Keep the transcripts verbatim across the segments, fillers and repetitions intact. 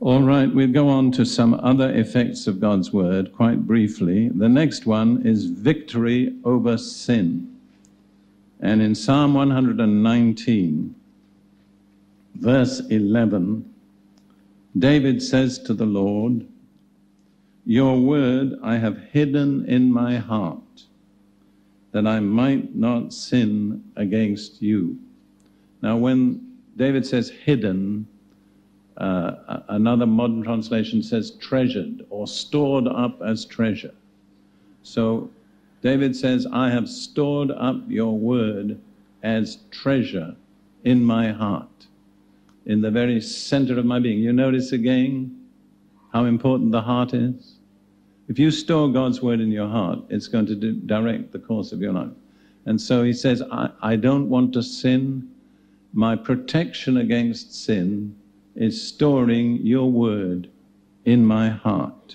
All right, we'll go on to some other effects of God's word quite briefly. The next one is victory over sin. And in Psalm one hundred nineteen, verse eleven, David says to the Lord, "Your word I have hidden in my heart, that I might not sin against you." Now, when David says hidden, uh, another modern translation says treasured or stored up as treasure. So David says, "I have stored up your word as treasure in my heart, in the very center of my being." You notice again how important the heart is? If you store God's word in your heart, it's going to do, direct the course of your life. And so he says, I, I don't want to sin. My protection against sin is storing your word in my heart.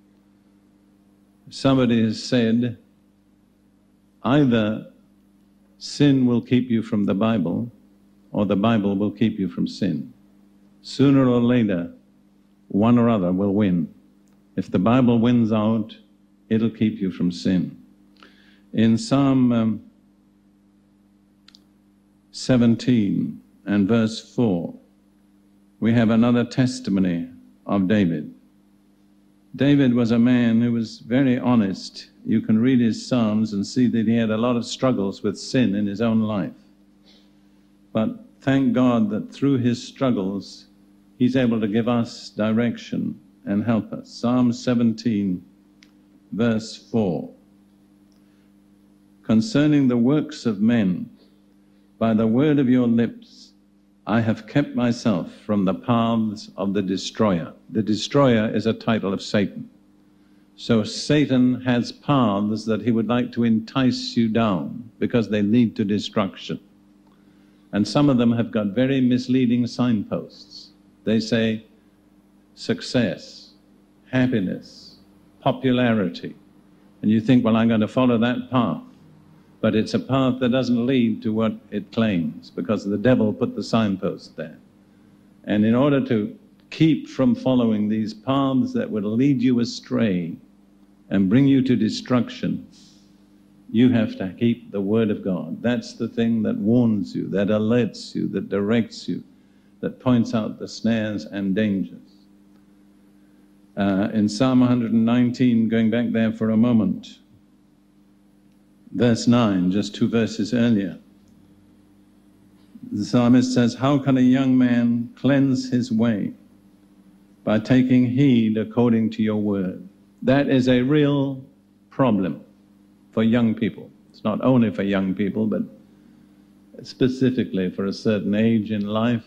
Somebody has said, either sin will keep you from the Bible, or the Bible will keep you from sin. Sooner or later, one or other will win. If the Bible wins out, it'll keep you from sin. In Psalm um, seventeen and verse four, we have another testimony of David. David was a man who was very honest. You can read his Psalms and see that he had a lot of struggles with sin in his own life. But thank God that through his struggles, he's able to give us direction and help us. Psalm seventeen, verse four. "Concerning the works of men, by the word of your lips, I have kept myself from the paths of the destroyer." The destroyer is a title of Satan. So Satan has paths that he would like to entice you down because they lead to destruction. And some of them have got very misleading signposts. They say success, happiness, popularity. And you think, well, I'm going to follow that path. But it's a path that doesn't lead to what it claims, because the devil put the signpost there. And in order to keep from following these paths that would lead you astray and bring you to destruction, you have to keep the word of God. That's the thing that warns you, that alerts you, that directs you, that points out the snares and dangers. Uh, in Psalm one hundred nineteen, going back there for a moment, verse nine, just two verses earlier, the psalmist says, "How can a young man cleanse his way? By taking heed according to your word." That is a real problem for young people. It's not only for young people, but specifically for a certain age in life.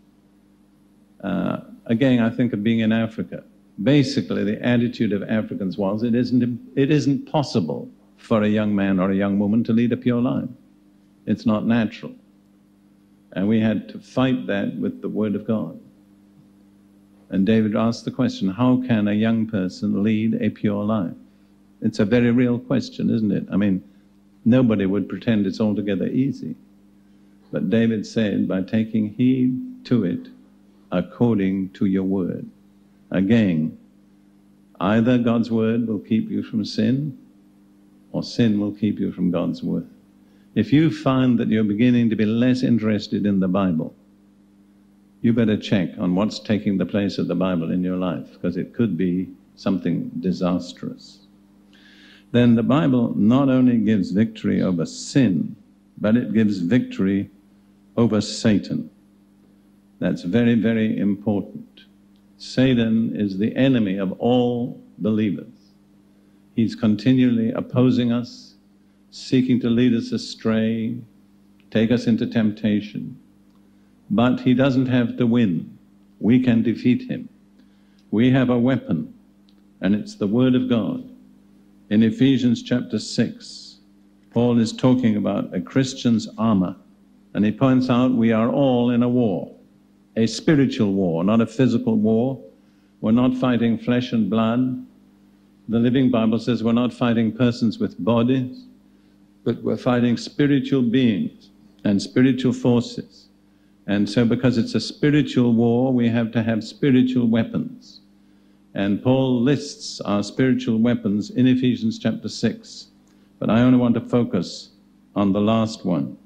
Uh, again, I think of being in Africa. Basically, the attitude of Africans was, it isn't, it isn't possible for a young man or a young woman to lead a pure life. It's not natural. And we had to fight that with the word of God. And David asked the question, how can a young person lead a pure life? It's a very real question, isn't it? I mean, nobody would pretend it's altogether easy. But David said, by taking heed to it according to your word. Again, either God's word will keep you from sin, or sin will keep you from God's word. If you find that you're beginning to be less interested in the Bible, you better check on what's taking the place of the Bible in your life, because it could be something disastrous. Then the Bible not only gives victory over sin, but it gives victory over Satan. That's very, very important. Satan is the enemy of all believers. He's continually opposing us, seeking to lead us astray, take us into temptation. But he doesn't have to win. We can defeat him. We have a weapon, and it's the Word of God. In Ephesians chapter six, Paul is talking about a Christian's armor, and he points out we are all in a war, a spiritual war, not a physical war. We're not fighting flesh and blood. The Living Bible says we're not fighting persons with bodies, but we're fighting spiritual beings and spiritual forces. And so because it's a spiritual war, we have to have spiritual weapons. And Paul lists our spiritual weapons in Ephesians chapter six. But I only want to focus on the last one.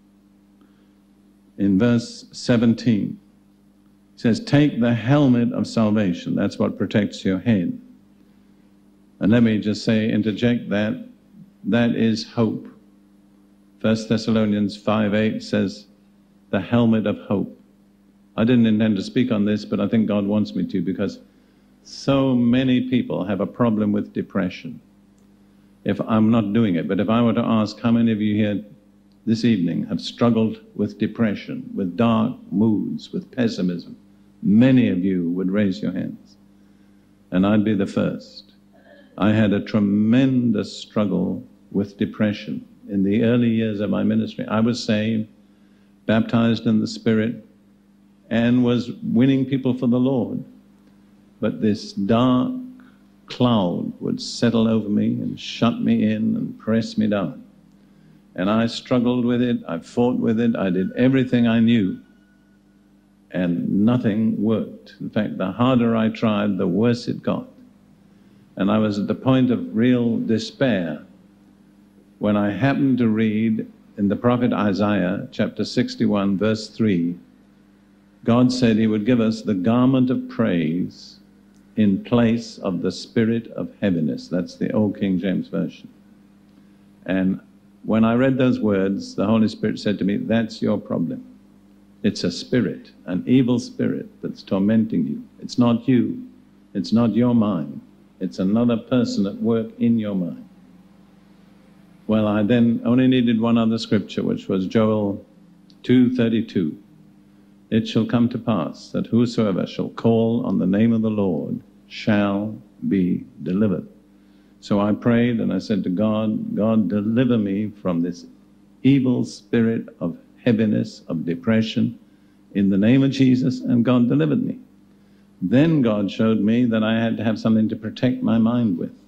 In verse seventeen, it says, take the helmet of salvation. That's what protects your head. And let me just say, interject that, that is hope. First Thessalonians five eight says, the helmet of hope. I didn't intend to speak on this, but I think God wants me to, because so many people have a problem with depression. If I'm not doing it, but if I were to ask how many of you here this evening have struggled with depression, with dark moods, with pessimism, many of you would raise your hands. And I'd be the first. I had a tremendous struggle with depression in the early years of my ministry. I was saved, baptized in the Spirit, and was winning people for the Lord. But this dark cloud would settle over me and shut me in and press me down. And I struggled with it, I fought with it, I did everything I knew, and nothing worked. In fact, the harder I tried, the worse it got. And I was at the point of real despair when I happened to read in the prophet Isaiah, chapter sixty-one, verse three, God said he would give us the garment of praise in place of the spirit of heaviness. That's the old King James Version. And when I read those words, the Holy Spirit said to me, that's your problem. It's a spirit, an evil spirit that's tormenting you. It's not you. It's not your mind. It's another person at work in your mind. Well, I then only needed one other scripture, which was Joel two thirty-two. It shall come to pass that whosoever shall call on the name of the Lord shall be delivered. So I prayed and I said to God, God, deliver me from this evil spirit of heaviness, of depression, in the name of Jesus, and God delivered me. Then God showed me that I had to have something to protect my mind with.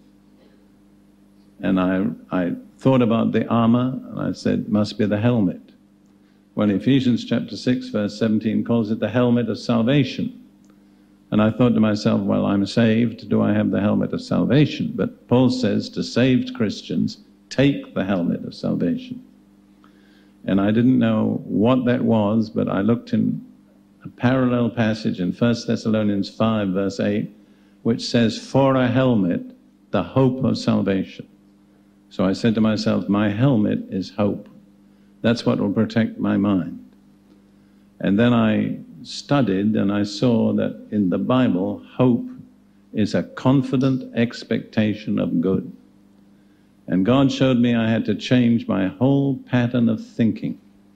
And I, I thought about the armor, and I said, must be the helmet. Well, Ephesians chapter six, verse seventeen calls it the helmet of salvation. And I thought to myself, well, I'm saved, do I have the helmet of salvation? But Paul says to saved Christians, take the helmet of salvation. And I didn't know what that was, but I looked in a parallel passage in First Thessalonians five, verse eight, which says, for a helmet, the hope of salvation. So I said to myself, my helmet is hope. That's what will protect my mind. And then I studied and I saw that in the Bible, hope is a confident expectation of good. And God showed me I had to change my whole pattern of thinking.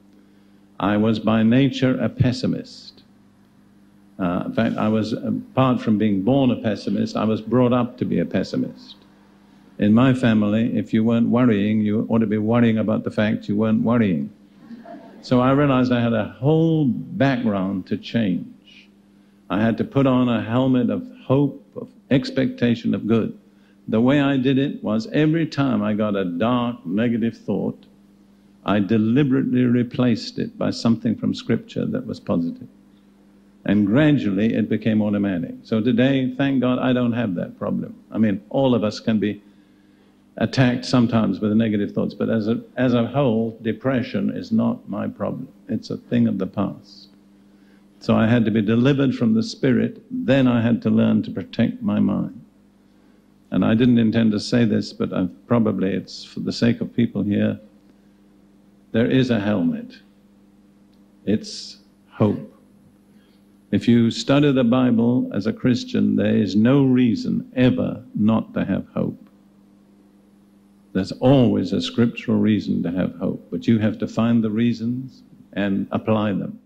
I was by nature a pessimist. Uh, in fact, I was, apart from being born a pessimist, I was brought up to be a pessimist. In my family, if you weren't worrying, you ought to be worrying about the fact you weren't worrying. So I realized I had a whole background to change. I had to put on a helmet of hope, of expectation of good. The way I did it was every time I got a dark, negative thought, I deliberately replaced it by something from Scripture that was positive. And gradually it became automatic. So today, thank God, I don't have that problem. I mean, all of us can be attacked sometimes with negative thoughts, but as a, as a whole, depression is not my problem. It's a thing of the past. So I had to be delivered from the spirit, then I had to learn to protect my mind. And I didn't intend to say this, but I've, probably it's for the sake of people here. There is a helmet. It's hope. If you study the Bible as a Christian, there is no reason ever not to have hope. There's always a scriptural reason to have hope, but you have to find the reasons and apply them.